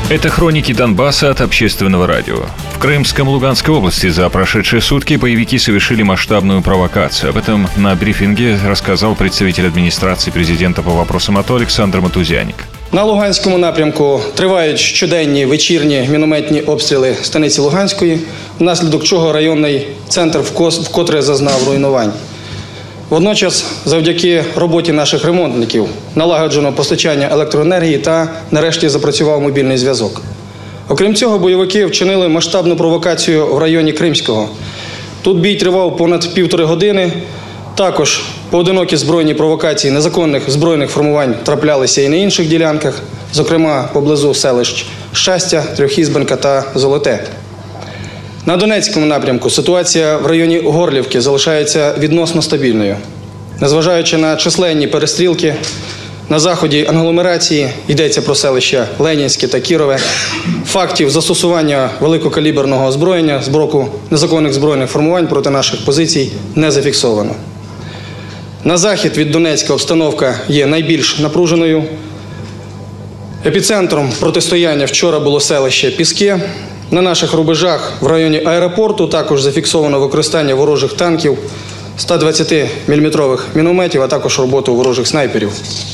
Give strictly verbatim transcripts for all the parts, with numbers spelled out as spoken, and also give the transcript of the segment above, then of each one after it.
Это хроники Донбасса от Общественного радио. В Крымском Луганской области за прошедшие сутки боевики совершили масштабную провокацию. Об этом на брифинге рассказал представитель адміністрації президента по вопросам АТО Олександр Матузяник. На Луганському напрямку тривають щоденні вечірні мінометні обстріли станиці Луганської, внаслідок чого районний центр вкотре зазнав руйнувань. Водночас, завдяки роботі наших ремонтників, налагоджено постачання електроенергії та, нарешті, запрацював мобільний зв'язок. Окрім цього, бойовики вчинили масштабну провокацію в районі Кримського. Тут бій тривав понад півтори години. Також поодинокі збройні провокації незаконних збройних формувань траплялися і на інших ділянках, зокрема поблизу селищ Щастя, Трьохізбенка та Золоте. На Донецькому напрямку ситуація в районі Горлівки залишається відносно стабільною. Незважаючи на численні перестрілки, на заході агломерації, йдеться про селища Ленінське та Кірове, фактів застосування великокаліберного озброєння з боку незаконних збройних формувань проти наших позицій не зафіксовано. На захід від Донецька обстановка є найбільш напруженою. Епіцентром протистояння вчора було селище Піски. На наших рубежах в районі аеропорту також зафіксовано використання ворожих танків, ста двадцятиміліметрових мінометів, а також роботу ворожих снайперів.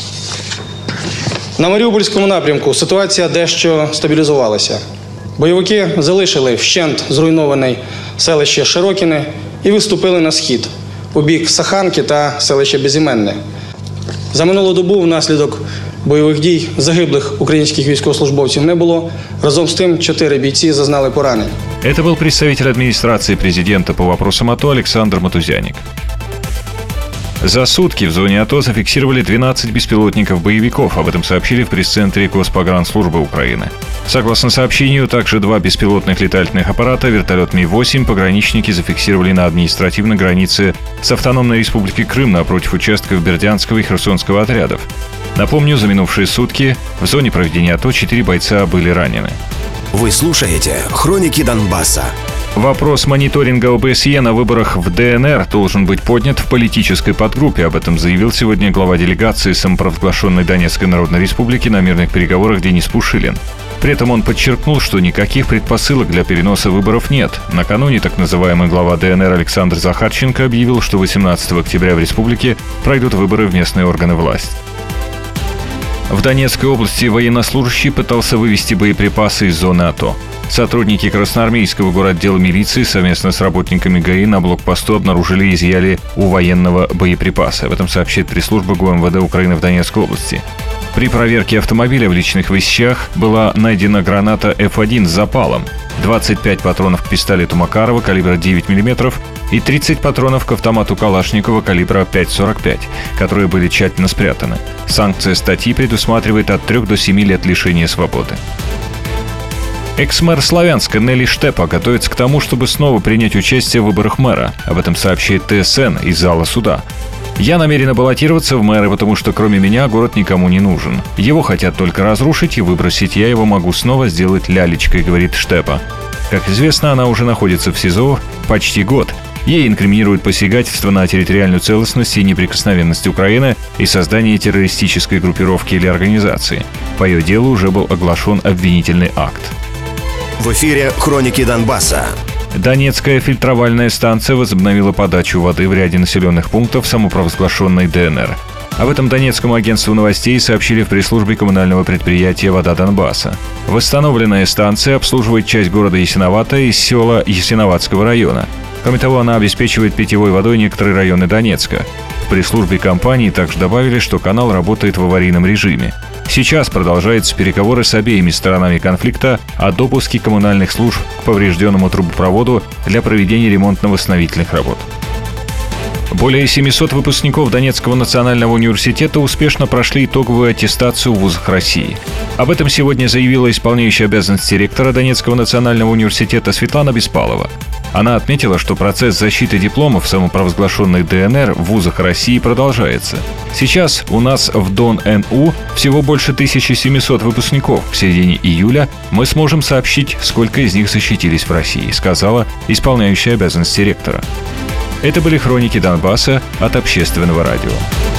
На Маріупольському напрямку ситуація дещо стабілізувалася. Бойовики залишили вщент зруйноване селище Широкіне і виступили на схід, у бік Саханки та селища Безіменне. За минулу добу внаслідок бойових дій загиблих українських військовослужбовців не було. Разом з тим, чотири бійці зазнали поранень. Это был представитель администрации президента по вопросам АТО Александр Матузяник. За сутки в зоне АТО зафиксировали двенадцать беспилотников боевиков. Об этом сообщили в пресс-центре Госпогранслужбы Украины. Согласно сообщению, также два беспилотных летательных аппарата, вертолет Ми восемь, пограничники зафиксировали на административной границе с Автономной Республикой Крым напротив участков Бердянского и Херсонского отрядов. Напомню, за минувшие сутки в зоне проведения АТО четыре бойца были ранены. Вы слушаете «Хроники Донбасса». Вопрос мониторинга ОБСЕ на выборах в ДНР должен быть поднят в политической подгруппе. Об этом заявил сегодня глава делегации самопровозглашенной Донецкой Народной Республики на мирных переговорах Денис Пушилин. При этом он подчеркнул, что никаких предпосылок для переноса выборов нет. Накануне так называемый глава ДНР Александр Захарченко объявил, что восемнадцатого октября в республике пройдут выборы в местные органы власти. В Донецкой области военнослужащий пытался вывести боеприпасы из зоны АТО. Сотрудники Красноармейского городдела милиции совместно с работниками ГАИ на блокпосту обнаружили и изъяли у военного боеприпасы. Об этом сообщает пресс-служба ГУМВД Украины в Донецкой области. При проверке автомобиля в личных вещах была найдена граната эф один с запалом, двадцать пять патронов к пистолету Макарова калибра девять миллиметров и тридцать патронов к автомату Калашникова калибра пять сорок пять, которые были тщательно спрятаны. Санкция статьи предусматривает от трех до семи лет лишения свободы. Экс-мэр Славянска Нелли Штепа готовится к тому, чтобы снова принять участие в выборах мэра. Об этом сообщает ТСН из зала суда. «Я намерена баллотироваться в мэры, потому что кроме меня город никому не нужен. Его хотят только разрушить и выбросить. Я его могу снова сделать лялечкой», — говорит Штепа. Как известно, она уже находится в СИЗО почти год. Ей инкриминируют посягательство на территориальную целостность и неприкосновенность Украины и создание террористической группировки или организации. По ее делу уже был оглашен обвинительный акт. В эфире «Хроники Донбасса». Донецкая фильтровальная станция возобновила подачу воды в ряде населенных пунктов самопровозглашенной ДНР. Об этом Донецкому агентству новостей сообщили в пресс-службе коммунального предприятия «Вода Донбасса». Восстановленная станция обслуживает часть города Ясиновата и села Ясиноватского района. Кроме того, она обеспечивает питьевой водой некоторые районы Донецка. В пресс-службе компании также добавили, что канал работает в аварийном режиме. Сейчас продолжаются переговоры с обеими сторонами конфликта о допуске коммунальных служб к поврежденному трубопроводу для проведения ремонтно-восстановительных работ. Более семисот выпускников Донецкого национального университета успешно прошли итоговую аттестацию в вузах России. Об этом сегодня заявила исполняющая обязанности ректора Донецкого национального университета Светлана Беспалова. Она отметила, что процесс защиты дипломов самопровозглашенной ДНР в вузах России продолжается. Сейчас у нас в Дон.НУ всего больше тысячи семисот выпускников. В середине июля мы сможем сообщить, сколько из них защитились в России, сказала исполняющая обязанности ректора. Это были «Хроники Донбасса» от Общественного радио.